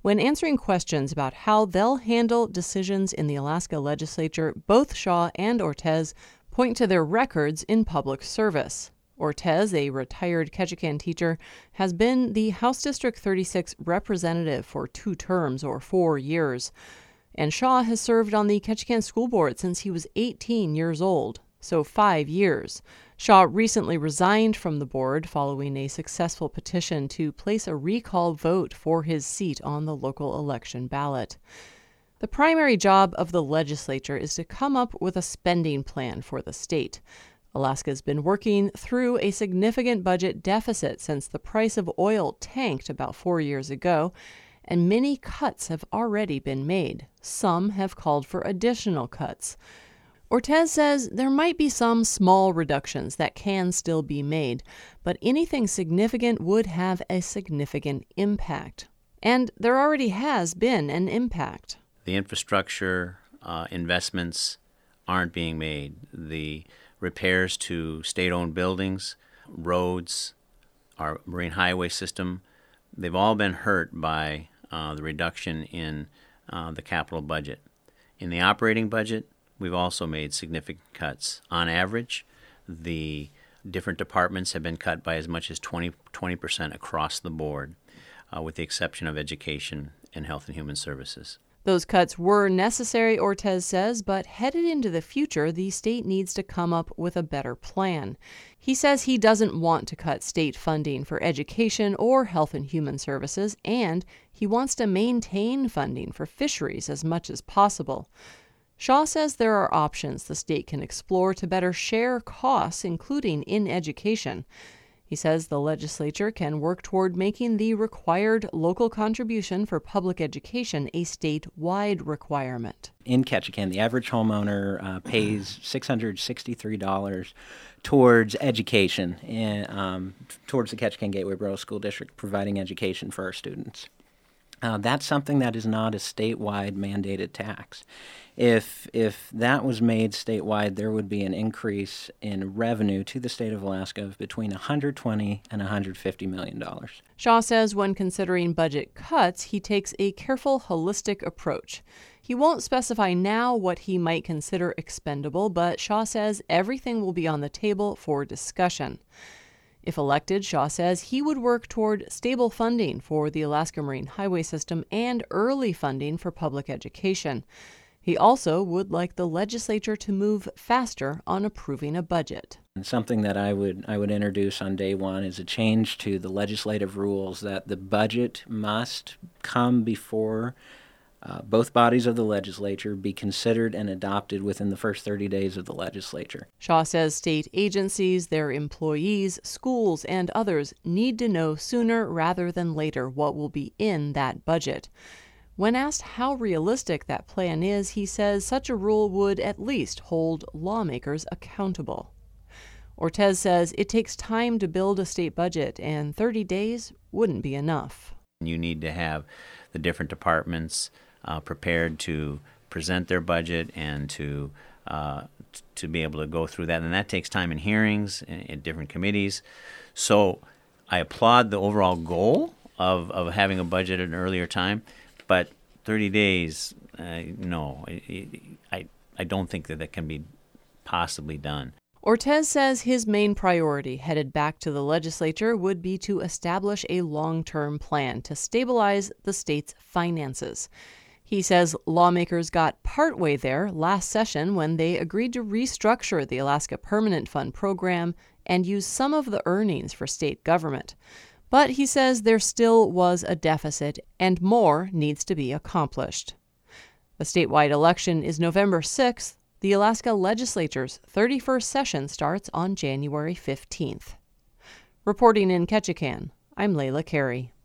When answering questions about how they'll handle decisions in the Alaska legislature, both Shaw and Ortez point to their records in public service. Ortez, a retired Ketchikan teacher, has been the House District 36 representative for 2 terms or 4 years. And Shaw has served on the Ketchikan School Board since he was 18 years old, so 5 years. Shaw recently resigned from the board following a successful petition to place a recall vote for his seat on the local election ballot. The primary job of the legislature is to come up with a spending plan for the state. Alaska's been working through a significant budget deficit since the price of oil tanked about 4 years ago, and many cuts have already been made. Some have called for additional cuts. Ortez says there might be some small reductions that can still be made, but anything significant would have a significant impact. And there already has been an impact. The infrastructure investments aren't being made. The repairs to state-owned buildings, roads, our marine highway system, they've all been hurt by the reduction in the capital budget. In the operating budget, we've also made significant cuts. On average, the different departments have been cut by as much as 20% across the board, with the exception of education and health and human services. Those cuts were necessary, Ortez says, but headed into the future, the state needs to come up with a better plan. He says he doesn't want to cut state funding for education or health and human services, and he wants to maintain funding for fisheries as much as possible. Shaw says there are options the state can explore to better share costs, including in education. He says the legislature can work toward making the required local contribution for public education a statewide requirement. In Ketchikan, the average homeowner pays $663 towards education, towards the Ketchikan Gateway Borough School District, providing education for our students. That's something that is not a statewide mandated tax. If that was made statewide, there would be an increase in revenue to the state of Alaska of between $120 and $150 million. Shaw says when considering budget cuts, he takes a careful, holistic approach. He won't specify now what he might consider expendable, but Shaw says everything will be on the table for discussion. If elected, Shaw says he would work toward stable funding for the Alaska Marine Highway System and early funding for public education. He also would like the legislature to move faster on approving a budget. And something that I would introduce on day one is a change to the legislative rules that the budget must come before both bodies of the legislature, be considered and adopted within the first 30 days of the legislature. Shaw says state agencies, their employees, schools, and others need to know sooner rather than later what will be in that budget. When asked how realistic that plan is, he says such a rule would at least hold lawmakers accountable. Ortez says it takes time to build a state budget, and 30 days wouldn't be enough. You need to have the different departments prepared to present their budget and to be able to go through that. And that takes time in hearings in different committees. So I applaud the overall goal of having a budget at an earlier time. But 30 days, no, I don't think that can be possibly done. Ortez says his main priority headed back to the legislature would be to establish a long-term plan to stabilize the state's finances. He says lawmakers got partway there last session when they agreed to restructure the Alaska Permanent Fund program and use some of the earnings for state government. But he says there still was a deficit and more needs to be accomplished. The statewide election is November 6th. The Alaska Legislature's 31st session starts on January 15th. Reporting in Ketchikan, I'm Layla Carey.